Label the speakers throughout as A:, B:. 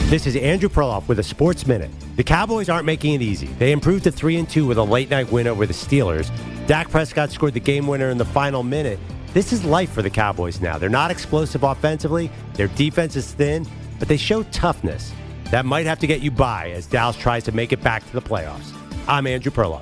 A: This is Andrew Perloff with a Sports Minute. The Cowboys aren't making it easy. They improved to 3-2 with a late-night win over the Steelers. Dak Prescott scored the game winner in the final minute. This is life for the Cowboys now. They're not explosive offensively. Their defense is thin, but they show toughness. That might have to get you by as Dallas tries to make it back to the playoffs. I'm Andrew Perloff.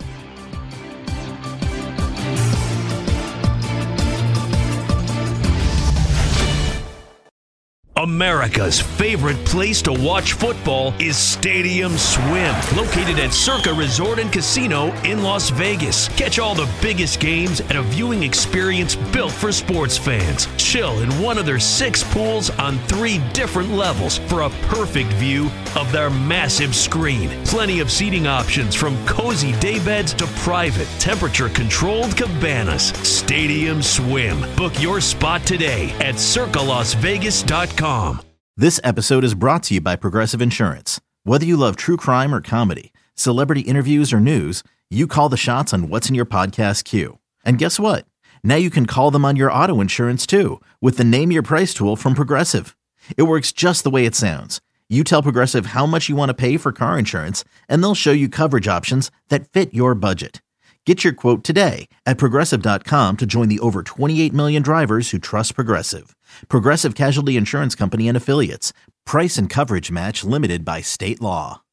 B: America's favorite place to watch football is Stadium Swim, located at Circa Resort and Casino in Las Vegas. Catch all the biggest games at a viewing experience built for sports fans. Chill in one of their 6 pools on 3 different levels for a perfect view of their massive screen. Plenty of seating options from cozy daybeds to private, temperature-controlled cabanas. Stadium Swim. Book your spot today at circalasvegas.com.
C: This episode is brought to you by Progressive Insurance. Whether you love true crime or comedy, celebrity interviews or news, you call the shots on what's in your podcast queue. And guess what? Now you can call them on your auto insurance too with the Name Your Price tool from Progressive. It works just the way it sounds. You tell Progressive how much you want to pay for car insurance, and they'll show you coverage options that fit your budget. Get your quote today at Progressive.com to join the over 28 million drivers who trust Progressive. Progressive Casualty Insurance Company and Affiliates. Price and coverage match limited by state law.